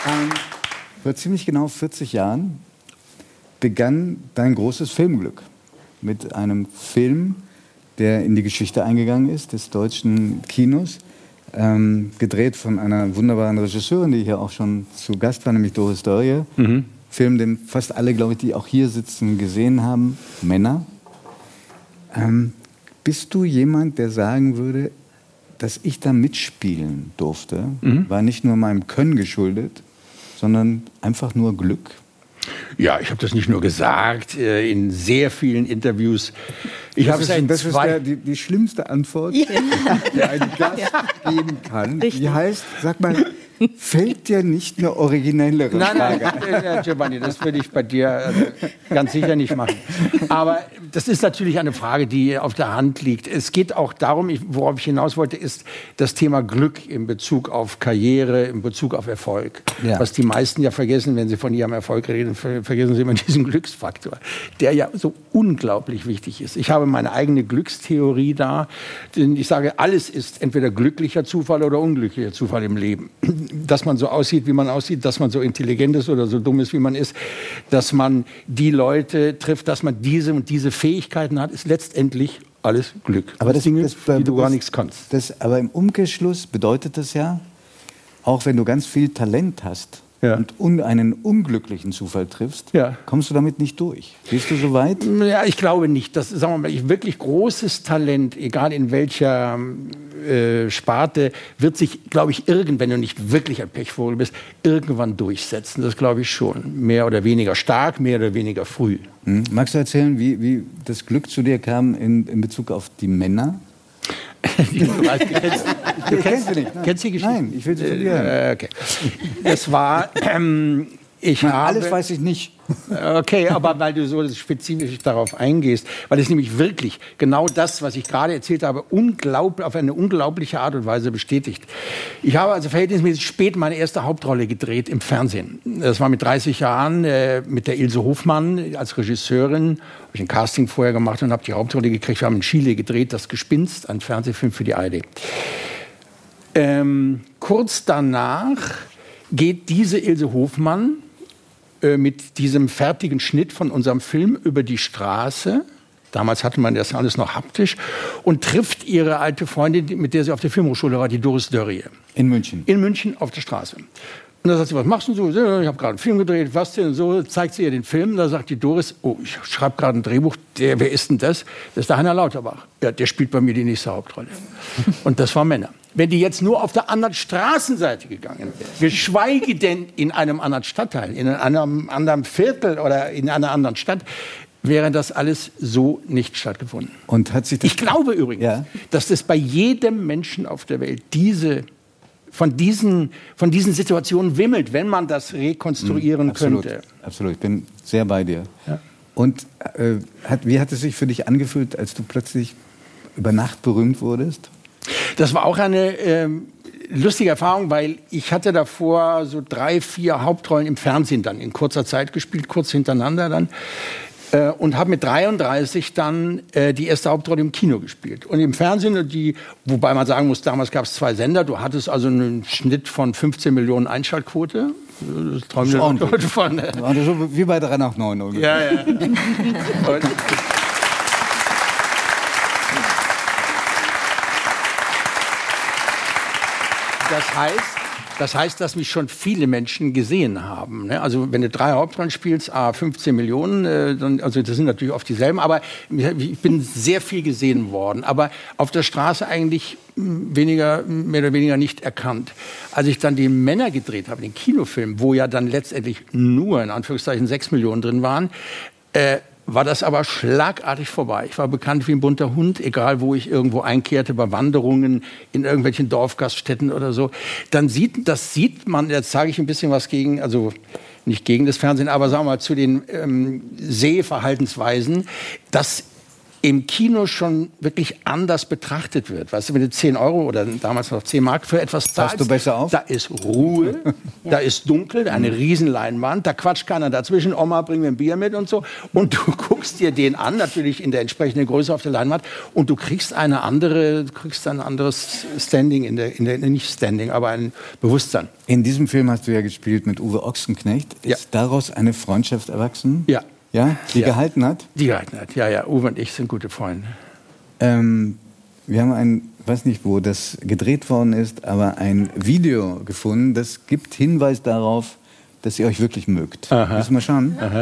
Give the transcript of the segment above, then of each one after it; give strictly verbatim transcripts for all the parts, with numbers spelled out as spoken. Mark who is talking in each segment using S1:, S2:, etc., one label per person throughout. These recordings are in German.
S1: Ähm, vor ziemlich genau vierzig Jahren begann dein großes Filmglück mit einem Film, der in die Geschichte eingegangen ist, des deutschen Kinos, ähm, gedreht von einer wunderbaren Regisseurin, die hier auch schon zu Gast war, nämlich Doris Dörrie. Mhm. Film, den fast alle, glaube ich, die auch hier sitzen, gesehen haben, Männer. Ähm, bist du jemand, der sagen würde, dass ich da mitspielen durfte, mhm. war nicht nur meinem Können geschuldet, sondern einfach nur Glück?
S2: Ja, ich habe das nicht nur gesagt, äh, in sehr vielen Interviews. Ich
S1: das ist, das ist der, die, die schlimmste Antwort, ja. die ein Gast ja. geben kann. Richtig. Die heißt, sag mal, fällt dir nicht eine originellere
S2: nein,
S1: Frage?
S2: Nein, nein, Giovanni, das würde ich bei dir also, ganz sicher nicht machen. Aber das ist natürlich eine Frage, die auf der Hand liegt. Es geht auch darum, worauf ich hinaus wollte, ist das Thema Glück in Bezug auf Karriere, in Bezug auf Erfolg. Ja. Was die meisten ja vergessen, wenn sie von ihrem Erfolg reden, vergessen sie immer diesen Glücksfaktor, der ja so unglaublich wichtig ist. Ich habe meine eigene Glückstheorie da, denn ich sage, alles ist entweder glücklicher Zufall oder unglücklicher Zufall im Leben. Dass man so aussieht, wie man aussieht, dass man so intelligent ist oder so dumm ist, wie man ist, dass man die Leute trifft, dass man diese und diese Fähigkeiten hat, ist letztendlich alles Glück.
S1: Aber das,
S2: Dinge,
S1: das,
S2: die du
S1: das,
S2: gar nichts kannst.
S1: Das, aber im Umkehrschluss bedeutet das ja, auch wenn du ganz viel Talent hast, ja. und un, einen unglücklichen Zufall triffst, ja. kommst du damit nicht durch. Bist du so weit?
S2: Ja, ich glaube nicht. Das, sagen wir mal, ich, wirklich großes Talent, egal in welcher äh, Sparte, wird sich, glaube ich, irgendwann, wenn du nicht wirklich ein Pechvogel bist, irgendwann durchsetzen. Das glaube ich schon. Mehr oder weniger stark, mehr oder weniger früh.
S1: Hm. Magst du erzählen, wie, wie das Glück zu dir kam in, in Bezug auf die Männer?
S2: Die, du, weißt, du kennst, du kennst, du nicht, kennst die Geschichte?
S1: Nein, ich will sie von dir hören.
S2: Äh, okay. Das war, ähm, ich
S1: Nein,
S2: habe...
S1: Alles weiß ich nicht.
S2: Okay, aber weil du so spezifisch darauf eingehst, weil es nämlich wirklich genau das, was ich gerade erzählt habe, unglaublich, auf eine unglaubliche Art und Weise bestätigt. Ich habe also verhältnismäßig spät meine erste Hauptrolle gedreht im Fernsehen. Das war mit dreißig Jahren äh, mit der Ilse Hofmann als Regisseurin. Habe ich ein Casting vorher gemacht und habe die Hauptrolle gekriegt. Wir haben in Chile gedreht, Das Gespinst, ein Fernsehfilm für die A R D. Ähm, kurz danach geht diese Ilse Hofmann mit diesem fertigen Schnitt von unserem Film über die Straße. Damals hatte man das alles noch haptisch. Und trifft ihre alte Freundin, mit der sie auf der Filmhochschule war, die Doris Dörrie.
S1: In München?
S2: In München auf der Straße. Und da sagt sie, was machst du so? Ich habe gerade einen Film gedreht, was denn so? Zeigt sie ihr den Film. Da sagt die Doris, oh, ich schreibe gerade ein Drehbuch. Der, wer ist denn das? Das ist der Heiner Lauterbach. Ja, der spielt bei mir die nächste Hauptrolle. Und das war Männer. Wenn die jetzt nur auf der anderen Straßenseite gegangen wäre, geschweige denn in einem anderen Stadtteil, in einem anderen Viertel oder in einer anderen Stadt, wäre das alles so nicht stattgefunden.
S1: Und hat sich das
S2: ich glaube übrigens, ja. dass das bei jedem Menschen auf der Welt diese, von, diesen, von diesen Situationen wimmelt, wenn man das rekonstruieren
S1: mhm, absolut,
S2: könnte.
S1: Absolut, ich bin sehr bei dir.
S2: Ja.
S1: Und äh, hat, wie hat es sich für dich angefühlt, als du plötzlich über Nacht berühmt wurdest?
S2: Das war auch eine ähm, lustige Erfahrung, weil ich hatte davor so drei, vier Hauptrollen im Fernsehen dann in kurzer Zeit gespielt, kurz hintereinander dann. Äh, und habe mit dreiunddreißig dann äh, die erste Hauptrolle im Kino gespielt. Und im Fernsehen, die, wobei man sagen muss, damals gab es zwei Sender, du hattest also einen Schnitt von fünfzehn Millionen Einschaltquote. Das träumen die Leute von. Äh
S1: also so wie bei drei nach neun ungefähr.
S2: Ja, ja. Und, Das heißt, das heißt, dass mich schon viele Menschen gesehen haben. Ne? Also wenn du drei Hauptrollen spielst, ah, fünfzehn Millionen, äh, dann, also das sind natürlich oft dieselben, aber ich bin sehr viel gesehen worden. Aber auf der Straße eigentlich weniger, mehr oder weniger nicht erkannt. Als ich dann die Männer gedreht habe, den Kinofilm, wo ja dann letztendlich nur in Anführungszeichen sechs Millionen drin waren, äh, war das aber schlagartig vorbei. Ich war bekannt wie ein bunter Hund, egal wo ich irgendwo einkehrte, bei Wanderungen, in irgendwelchen Dorfgaststätten oder so. Dann sieht, das sieht man, jetzt sage ich ein bisschen was gegen, also nicht gegen das Fernsehen, aber sagen wir mal zu den ähm, Sehverhaltensweisen, dass im Kino schon wirklich anders betrachtet wird. Weißt du, wenn du zehn Euro oder damals noch zehn Mark für etwas zahlst,
S1: passt du besser auf?
S2: Da ist Ruhe, ja. Da ist dunkel, eine Riesenleinwand, da quatscht keiner dazwischen, Oma, bring mir ein Bier mit und so. Und du guckst dir den an, natürlich in der entsprechenden Größe auf der Leinwand, und du kriegst eine andere, du kriegst ein anderes Standing, in der, in der, nicht Standing, aber ein Bewusstsein.
S1: In diesem Film hast du ja gespielt mit Uwe Ochsenknecht. Ist
S2: ja.
S1: daraus eine Freundschaft erwachsen?
S2: Ja.
S1: Ja, die
S2: ja.
S1: gehalten hat?
S2: Die gehalten hat, ja, ja. Uwe und ich sind gute Freunde.
S1: Ähm, wir haben ein, weiß nicht, wo das gedreht worden ist, aber ein Video gefunden, das gibt Hinweis darauf, dass ihr euch wirklich mögt.
S2: Aha.
S1: Müssen wir schauen?
S2: Aha.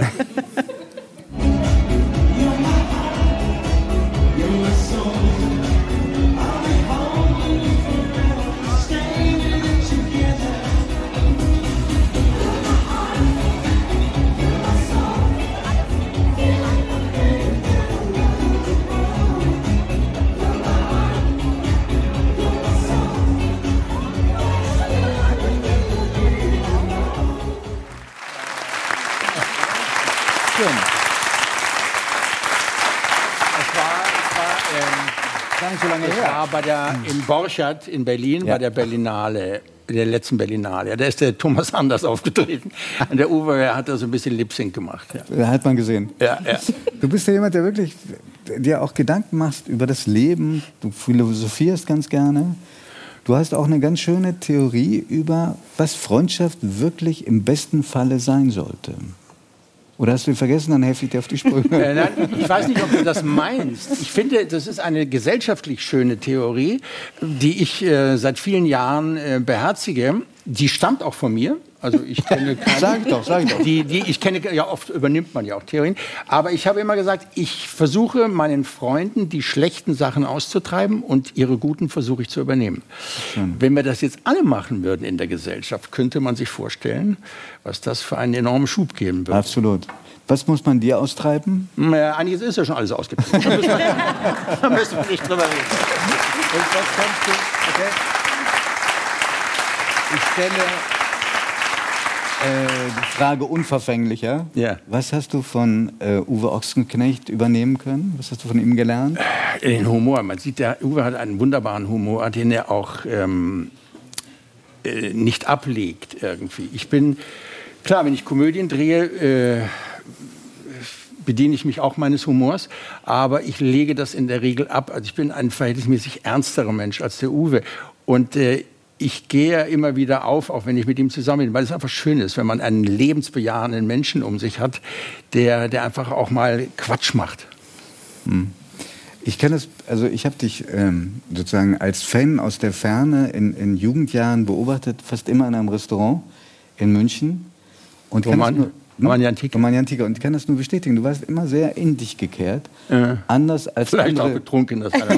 S1: So lange
S2: ich
S1: her.
S2: war bei der, in Borchardt in Berlin, ja. bei der Berlinale, der letzten Berlinale. Ja, da ist der Thomas Anders aufgetreten. Und der Uwe hat da so ein bisschen Lip-Sync gemacht. Ja.
S1: Da hat man gesehen.
S2: Ja, ja.
S1: Du bist ja jemand, der wirklich dir auch Gedanken machst über das Leben. Du philosophierst ganz gerne. Du hast auch eine ganz schöne Theorie über, was Freundschaft wirklich im besten Falle sein sollte. Oder hast du ihn vergessen, dann helfe ich dir auf die Sprünge.
S2: Äh, nein, ich weiß nicht, ob du das meinst. Ich finde, das ist eine gesellschaftlich schöne Theorie, die ich äh, seit vielen Jahren äh, beherzige. Die stammt auch von mir. Also ich kenne keine,
S1: sag doch, sag doch.
S2: Die, die, ich kenne, ja, oft übernimmt man ja auch Theorien. Aber ich habe immer gesagt, ich versuche meinen Freunden die schlechten Sachen auszutreiben und ihre guten versuche ich zu übernehmen. Schön. Wenn wir das jetzt alle machen würden in der Gesellschaft, könnte man sich vorstellen, was das für einen enormen Schub geben würde.
S1: Absolut. Was muss man dir austreiben?
S2: Ja, eigentlich ist ja schon alles ausgetrieben. Da müssen wir, da müssen wir nicht drüber reden.
S1: Und was kannst du? Okay. Ich stelle äh, die Frage unverfänglicher.
S2: Ja.
S1: Was hast du von äh, Uwe Ochsenknecht übernehmen können? Was hast du von ihm gelernt?
S2: Den Humor. Man sieht, der Uwe hat einen wunderbaren Humor, den er auch ähm, äh, nicht ablegt irgendwie. Ich bin, klar, wenn ich Komödien drehe, äh, bediene ich mich auch meines Humors, aber ich lege das in der Regel ab. Also ich bin ein verhältnismäßig ernsterer Mensch als der Uwe. Und äh, ich gehe immer wieder auf, auch wenn ich mit ihm zusammen bin, weil es einfach schön ist, wenn man einen lebensbejahenden Menschen um sich hat, der, der einfach auch mal Quatsch macht.
S1: Hm. Ich kann das, also ich habe dich ähm, sozusagen als Fan aus der Ferne in, in Jugendjahren beobachtet, fast immer in einem Restaurant in München. Und
S2: Wo man,
S1: nur,
S2: Romagna Antica.
S1: Romagna Antica. Und ich kann das nur bestätigen, du warst immer sehr in dich gekehrt. Ja. Anders als
S2: Vielleicht
S1: andere.
S2: auch betrunken, das hat er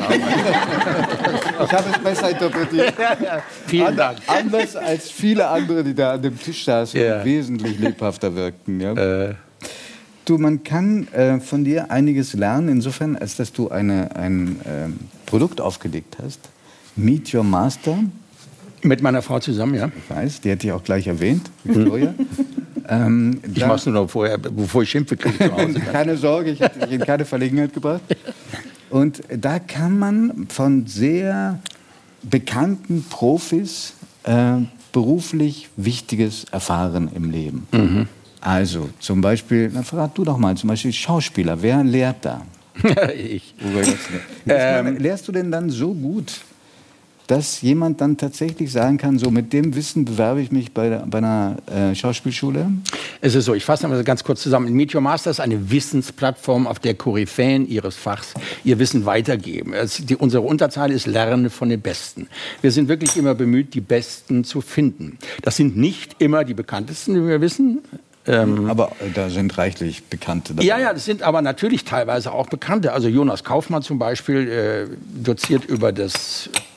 S1: Ich habe es besser interpretiert.
S2: Ja, ja. Vielen
S1: An,
S2: Dank.
S1: Anders als viele andere, die da an dem Tisch saßen
S2: ja.
S1: und wesentlich lebhafter wirkten. Ja?
S2: Äh.
S1: Du, man kann äh, von dir einiges lernen, insofern, als dass du eine, ein ähm, Produkt aufgelegt hast. Meet Your Master.
S2: Mit meiner Frau zusammen, ja.
S1: Ich weiß, die hätte ich auch gleich erwähnt, Victoria. ähm,
S2: ich da, mach's nur noch vorher, bevor ich Schimpfe kriege zu Hause.
S1: Keine Sorge, ich habe dich in keine Verlegenheit gebracht. Und da kann man von sehr bekannten Profis äh, beruflich Wichtiges erfahren im Leben.
S2: Mhm.
S1: Also zum Beispiel, na, verrat du doch mal, zum Beispiel Schauspieler, wer lehrt da?
S2: Ich.
S1: Ähm, lehrst du denn dann so gut, dass jemand dann tatsächlich sagen kann, so mit dem Wissen bewerbe ich mich bei, bei einer äh, Schauspielschule?
S2: Es ist so, ich fasse mal ganz kurz zusammen. Meet Your Master ist eine Wissensplattform, auf der Koryphäen ihres Fachs ihr Wissen weitergeben. Es, die, unsere Unterzahl ist Lerne von den Besten. Wir sind wirklich immer bemüht, die Besten zu finden. Das sind nicht immer die bekanntesten, wie wir wissen.
S1: Ähm, aber da sind reichlich Bekannte dabei.
S2: Ja, ja, das sind aber natürlich teilweise auch Bekannte. Also Jonas Kaufmann zum Beispiel äh, doziert über das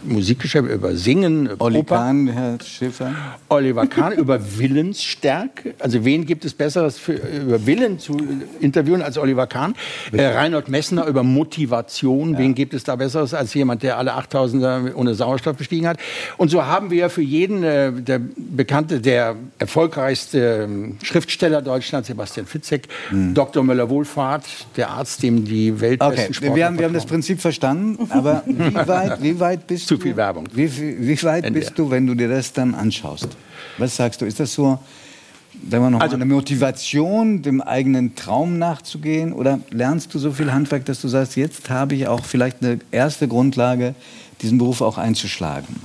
S2: Musikgeschäft, über Singen, über
S1: Olli
S2: Oper.
S1: Kahn, Herr Schäfer.
S2: Oliver Kahn über Willensstärke. Also wen gibt es Besseres für, über Willen zu interviewen als Oliver Kahn? Äh, Reinhold Messner über Motivation. Ja. Wen gibt es da Besseres als jemand, der alle achttausender ohne Sauerstoff bestiegen hat? Und so haben wir für jeden, äh, der bekannte, der erfolgreichste äh, Schriftsteller Deutschlands, Sebastian Fitzek, mhm. Doktor Müller-Wohlfahrt, der Arzt, dem die weltbesten
S1: okay.
S2: Sportler
S1: wir haben, wir haben das Prinzip verstanden, aber wie weit, wie weit bist
S2: Zu
S1: du?
S2: viel Werbung.
S1: Wie, wie weit bist du, wenn du dir das dann anschaust? Was sagst du? Ist das so, sagen wir noch
S2: Also,
S1: eine Motivation, dem eigenen Traum nachzugehen? Oder lernst du so viel Handwerk, dass du sagst, jetzt habe ich auch vielleicht eine erste Grundlage, diesen Beruf auch einzuschlagen?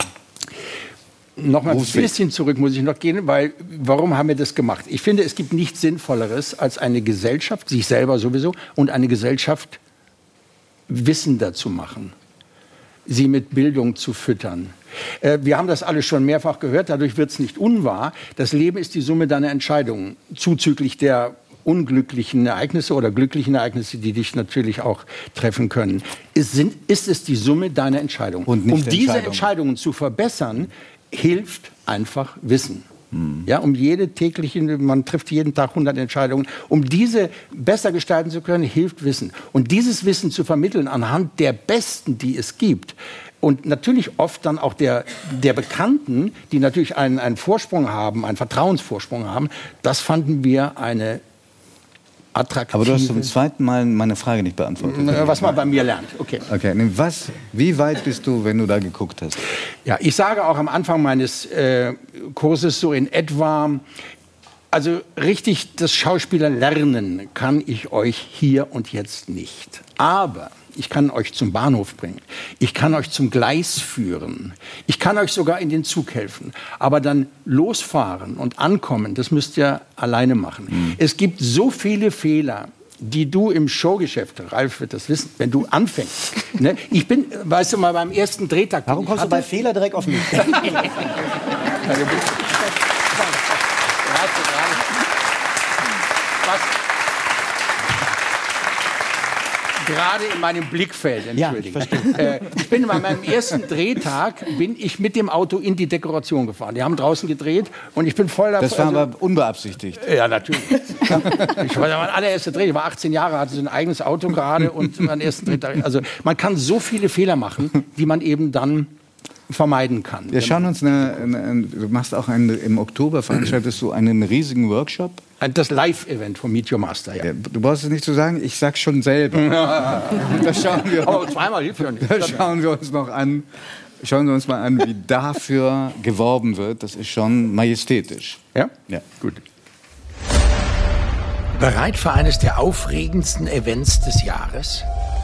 S2: Noch mal ein bisschen zurück muss ich noch gehen, weil warum haben wir das gemacht? Ich finde, es gibt nichts Sinnvolleres als eine Gesellschaft, sich selber sowieso, und eine Gesellschaft wissender zu machen, sie mit Bildung zu füttern. Äh, wir haben das alles schon mehrfach gehört, dadurch wird es nicht unwahr. Das Leben ist die Summe deiner Entscheidungen, zuzüglich der unglücklichen Ereignisse oder glücklichen Ereignisse, die dich natürlich auch treffen können. Es sind, ist es die Summe deiner Entscheidungen.
S1: Und nicht
S2: um diese
S1: Entscheidungen.
S2: Entscheidungen zu verbessern, hilft einfach Wissen. Hm. Ja, um jede tägliche, man trifft jeden Tag hundert Entscheidungen. Um diese besser gestalten zu können, hilft Wissen. Und dieses Wissen zu vermitteln anhand der Besten, die es gibt, und natürlich oft dann auch der, der Bekannten, die natürlich einen, einen Vorsprung haben, einen Vertrauensvorsprung haben, das fanden wir eine attraktive...
S1: Aber du hast zum zweiten Mal meine Frage nicht beantwortet.
S2: Was man bei mir lernt. Okay.
S1: Okay. Was, wie weit bist du, wenn du da geguckt hast?
S2: Ja, ich sage auch am Anfang meines äh, Kurses so in etwa, also richtig das Schauspieler lernen kann ich euch hier und jetzt nicht. Aber ich kann euch zum Bahnhof bringen. Ich kann euch zum Gleis führen. Ich kann euch sogar in den Zug helfen. Aber dann losfahren und ankommen, das müsst ihr alleine machen. Mhm. Es gibt so viele Fehler, die du im Showgeschäft, Ralf wird das wissen, wenn du anfängst. Ne? Ich bin, weißt du mal, beim ersten Drehtag...
S3: Warum kommst du bei Fehler direkt auf mich?
S2: Gerade in meinem Blickfeld, entschuldigung.
S3: Ja,
S2: äh, ich bin bei meinem ersten Drehtag bin ich mit dem Auto in die Dekoration gefahren. Die haben draußen gedreht und ich bin voll...
S1: Das war also, aber unbeabsichtigt.
S2: Ja, natürlich. Ich war mein allererster Dreh, ich war achtzehn Jahre, hatte so ein eigenes Auto gerade und meinen ersten Drehtag. Also man kann so viele Fehler machen, die man eben dann vermeiden kann.
S1: Wir schauen uns eine, eine, eine du machst auch eine, im Oktober veranstaltest du einen riesigen Workshop.
S2: Das Live-Event von Meet Your Master, ja.
S1: Ja, du brauchst es nicht zu sagen, ich sag's schon selber. Ja. Das schauen wir,
S2: aber zweimal hilft ja nicht.
S1: Das schauen wir uns noch an. Schauen wir uns mal an, wie dafür geworben wird. Das ist schon majestätisch.
S2: Ja?
S1: Ja.
S2: Gut. Bereit für eines der aufregendsten Events des Jahres?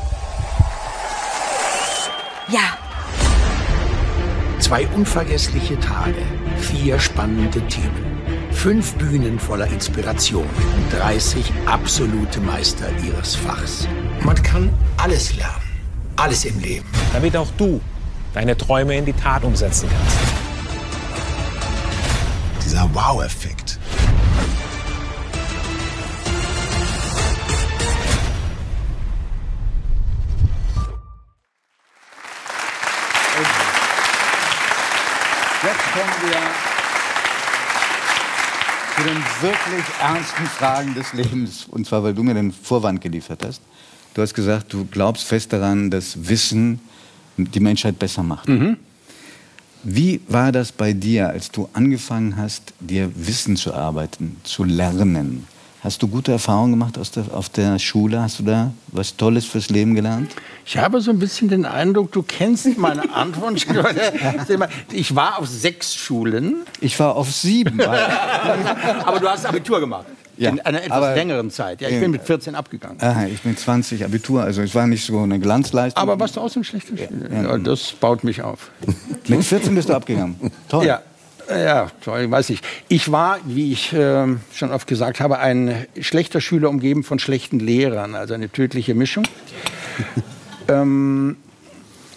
S4: Ja.
S2: Zwei unvergessliche Tage, vier spannende Themen, fünf Bühnen voller Inspiration und dreißig absolute Meister ihres Fachs. Man kann alles lernen, alles im Leben.
S5: Damit auch du deine Träume in die Tat umsetzen kannst.
S6: Dieser Wow-Effekt.
S1: Jetzt kommen wir zu den wirklich ernsten Fragen des Lebens. Und zwar, weil du mir den Vorwand geliefert hast. Du hast gesagt, du glaubst fest daran, dass Wissen die Menschheit besser macht. Mhm. Wie war das bei dir, als du angefangen hast, dir Wissen zu arbeiten, zu lernen? Hast du gute Erfahrungen gemacht aus der, auf der Schule? Hast du da was Tolles fürs Leben gelernt?
S2: Ich habe so ein bisschen den Eindruck, du kennst meine Antwort. Ich war auf sechs Schulen.
S1: Ich war auf sieben.
S2: Aber du hast Abitur gemacht. Ja, in einer etwas längeren Zeit. Ja, ich bin mit vierzehn abgegangen.
S1: Aha, ich bin zwanzig Abitur, also es war nicht so eine Glanzleistung.
S2: Aber warst du auch so ein schlechter Schüler? Ja. Ja, das baut mich auf.
S1: Mit vierzehn bist du abgegangen. Toll.
S2: Ja. Ja, toll, weiß ich. Ich war, wie ich äh, schon oft gesagt habe, ein schlechter Schüler umgeben von schlechten Lehrern, also eine tödliche Mischung. ähm,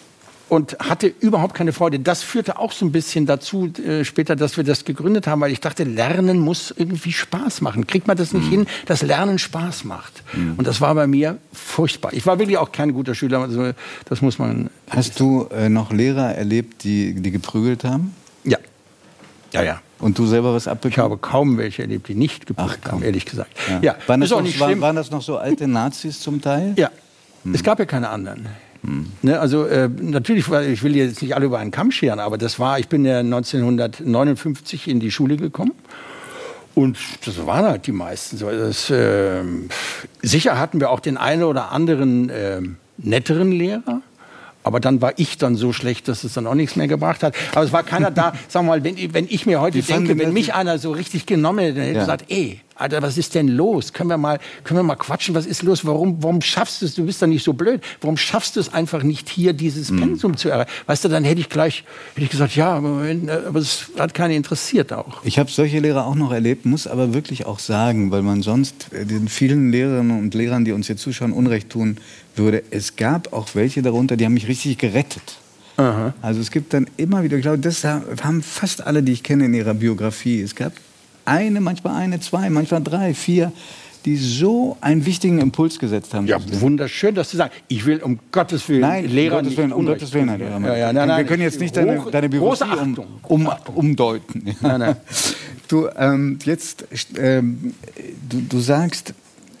S2: und hatte überhaupt keine Freude. Das führte auch so ein bisschen dazu äh, später, dass wir das gegründet haben, weil ich dachte, Lernen muss irgendwie Spaß machen. Kriegt man das nicht mhm. hin, dass Lernen Spaß macht? Mhm. Und das war bei mir furchtbar. Ich war wirklich auch kein guter Schüler, also das muss man...
S1: Hast du äh, noch Lehrer erlebt, die, die geprügelt haben?
S2: Ja. Ja, ja.
S1: Und du selber was abbekommen?
S2: Ich habe kaum welche erlebt, die nicht geprügelt haben, ehrlich gesagt.
S1: Ja.
S2: Ja.
S1: Waren, das
S2: ist auch
S1: noch,
S2: nicht
S1: waren,
S2: schlimm.
S1: waren das noch so alte Nazis zum Teil?
S2: Ja.
S1: Hm.
S2: Es gab ja keine anderen. Hm. Ne, also äh, natürlich, war, ich will jetzt nicht alle über einen Kamm scheren, aber das war, ich bin ja neunzehnhundertneunundfünfzig in die Schule gekommen. Und das waren halt die meisten. So, das, äh, sicher hatten wir auch den einen oder anderen äh, netteren Lehrer. Aber dann war ich dann so schlecht, dass es dann auch nichts mehr gebracht hat. Aber es war keiner da, sag mal, wenn, wenn ich mir heute
S1: Wie
S2: denke, wenn mich einer so richtig genommen hätte, dann hätte ich
S1: Ja.
S2: gesagt, ey, Alter, was ist denn los? Können wir mal, können wir mal quatschen? Was ist los? Warum, warum schaffst du es? Du bist doch nicht so blöd. Warum schaffst du es einfach nicht, hier dieses Pensum zu erreichen? Weißt du, dann hätte ich gleich, hätte ich gesagt, ja, aber, wenn, aber es hat keinen interessiert auch.
S1: Ich habe solche Lehrer auch noch erlebt, muss aber wirklich auch sagen, weil man sonst äh, den vielen Lehrerinnen und Lehrern, die uns hier zuschauen, Unrecht tun würde. Es gab auch welche darunter, die haben mich richtig gerettet.
S2: Aha.
S1: Also es gibt dann immer wieder, ich glaube, das haben fast alle, die ich kenne in ihrer Biografie. Es gab eine, manchmal eine, zwei, manchmal drei, vier, die so einen wichtigen Impuls gesetzt haben.
S2: Ja, wunderschön, dass du sagst, ich will um Gottes Willen
S1: Nein,
S2: Lehrer
S1: um Gottes Willen,
S2: nicht
S1: um
S2: Unrecht
S1: Gottes Willen,
S2: tun.
S1: Herr Lehrer.
S2: Ja, ja, nein, nein,
S1: wir können jetzt nicht deine,
S2: hoch,
S1: deine
S2: große
S1: Biografie
S2: Achtung.
S1: um, um, umdeuten.
S2: Nein, nein.
S1: Du, ähm, jetzt, ähm, du, du sagst,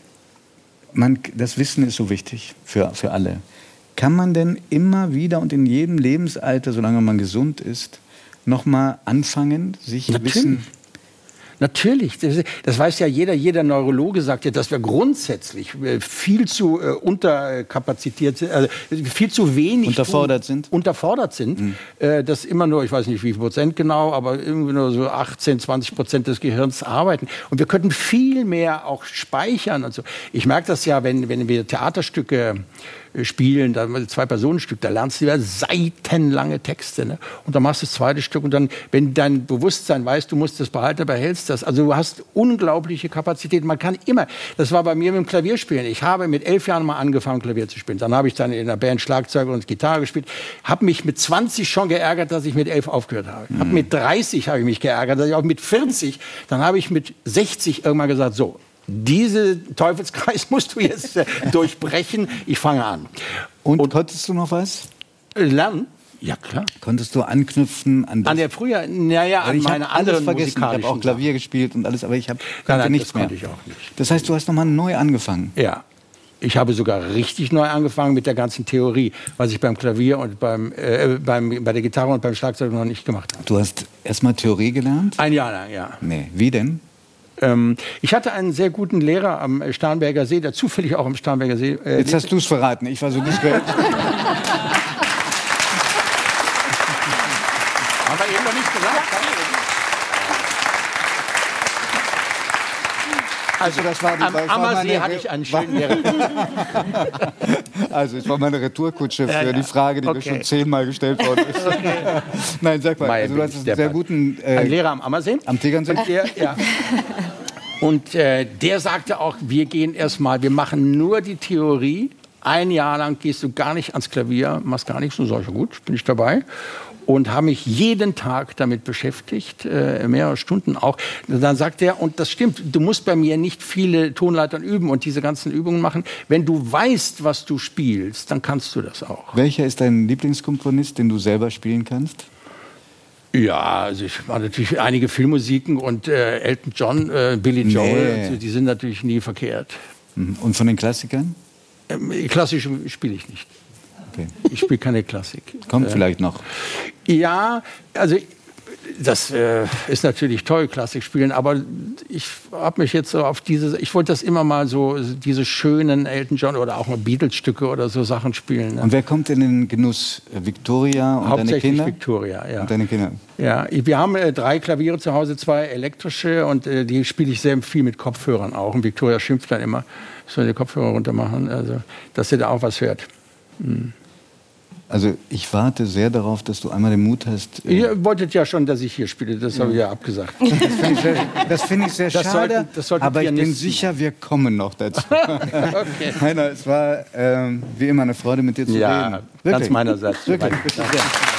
S1: man, das Wissen ist so wichtig für, für alle. Kann man denn immer wieder und in jedem Lebensalter, solange man gesund ist, noch mal anfangen, sich
S2: Natürlich.
S1: Wissen...
S2: Natürlich, das, das weiß ja jeder, jeder Neurologe sagt ja, dass wir grundsätzlich äh, viel zu äh, unterkapazitiert sind, also viel zu wenig
S1: Unterfordert
S2: tun,
S1: sind.
S2: Unterfordert sind, mhm. äh, dass immer nur, ich weiß nicht wie viel Prozent genau, aber irgendwie nur so achtzehn, zwanzig Prozent des Gehirns arbeiten. Und wir könnten viel mehr auch speichern und so. Ich merke das ja, wenn, wenn wir Theaterstücke spielen, da zwei Personenstück, da lernst du ja seitenlange Texte, ne? Und dann machst du das zweite Stück und dann, wenn dein Bewusstsein weiß, du musst das behalten, behältst das. Also du hast unglaubliche Kapazität. Man kann immer, das war bei mir mit dem Klavierspielen. Ich habe mit elf Jahren mal angefangen, Klavier zu spielen. Dann habe ich dann in der Band Schlagzeug und Gitarre gespielt. Habe mich mit zwanzig schon geärgert, dass ich mit elf aufgehört habe. Mhm. Hab mit dreißig habe ich mich geärgert, dass ich auch mit vierzig, dann habe ich mit sechzig irgendwann gesagt, so, diesen Teufelskreis musst du jetzt äh, durchbrechen. Ich fange an.
S1: Und, und konntest du noch was?
S2: Lernen? Ja, klar.
S1: Konntest du anknüpfen an das?
S2: An der früher, naja, an
S1: ich
S2: meine
S1: habe alles
S2: anderen
S1: vergessen. Ich habe auch Klavier
S2: Sachen.
S1: gespielt und alles, aber ich habe
S2: Nein, nein,
S1: nichts
S2: das
S1: mehr.
S2: konnte ich auch nicht.
S1: Das heißt, du hast nochmal neu angefangen.
S2: Ja. Ich habe sogar richtig neu angefangen mit der ganzen Theorie, was ich beim Klavier und beim, äh, beim, bei der Gitarre und beim Schlagzeug noch nicht gemacht habe.
S1: Du hast erstmal Theorie gelernt?
S2: Ein Jahr lang, ja.
S1: Nee, wie denn?
S2: Ähm, ich hatte einen sehr guten Lehrer am Starnberger See, der zufällig auch am Starnberger See... Äh,
S1: Jetzt hast du es verraten, ich war so diskret.
S2: Haben wir eben noch nicht gesagt.
S1: Also das war die,
S2: Am
S1: das war
S2: Ammersee
S1: meine,
S2: hatte ich einen schönen Lehrer.
S1: Also es war meine Retourkutsche für
S2: Ja, ja.
S1: die Frage, die
S2: Okay.
S1: mir schon zehnmal gestellt worden ist. Okay. Nein, sag mal,
S2: Meier
S1: also du
S2: bin
S1: hast
S2: ich
S1: einen
S2: deppert.
S1: sehr guten... Äh,
S2: Ein Lehrer am Ammersee.
S1: Am Tegernsee?
S2: Und der, ja. Und äh, der sagte auch, wir gehen erstmal, wir machen nur die Theorie. Ein Jahr lang gehst du gar nicht ans Klavier, machst gar nichts. Und sag ich, ja gut, bin ich dabei. Und habe mich jeden Tag damit beschäftigt, äh, mehrere Stunden auch. Dann sagt er, und das stimmt, du musst bei mir nicht viele Tonleitern üben und diese ganzen Übungen machen. Wenn du weißt, was du spielst, dann kannst du das auch.
S1: Welcher ist dein Lieblingskomponist, den du selber spielen kannst?
S2: Ja, also ich mache natürlich einige Filmmusiken und äh, Elton John, äh, Billy Joel,
S1: Nee.
S2: also die sind natürlich nie verkehrt.
S1: Und von den Klassikern?
S2: Ähm, klassisch spiele ich nicht.
S1: Okay.
S2: Ich spiele keine Klassik.
S1: Kommt
S2: Äh,
S1: vielleicht noch.
S2: Ja, also das äh, ist natürlich toll, Klassik spielen, aber ich habe mich jetzt so auf diese, ich wollte das immer mal so, diese schönen Elton John oder auch mal Beatles-Stücke oder so Sachen spielen. Ne?
S1: Und wer kommt in den Genuss? Victoria und deine
S2: Hauptsächlich
S1: Kinder?
S2: Victoria, ja.
S1: Und deine Kinder?
S2: Ja, wir haben äh, drei Klaviere zu Hause, zwei elektrische und äh, die spiele ich sehr viel mit Kopfhörern auch. Und Victoria schimpft dann immer, ich soll die Kopfhörer runter machen, also dass sie da auch was hört. Hm.
S1: Also ich warte sehr darauf, dass du einmal den Mut hast. Äh
S2: Ihr wolltet ja schon, dass ich hier spiele, das ja. habe ich ja abgesagt.
S1: Das finde ich sehr, das find ich sehr
S2: das
S1: schade,
S2: sollten, das sollten
S1: aber ich bin
S2: Pianisten.
S1: sicher, wir kommen noch dazu.
S2: Okay.
S1: Heiner, es war ähm, wie immer eine Freude, mit dir zu
S2: ja,
S1: reden. Wirklich.
S2: ganz meinerseits.
S1: Wirklich. Bitte sehr.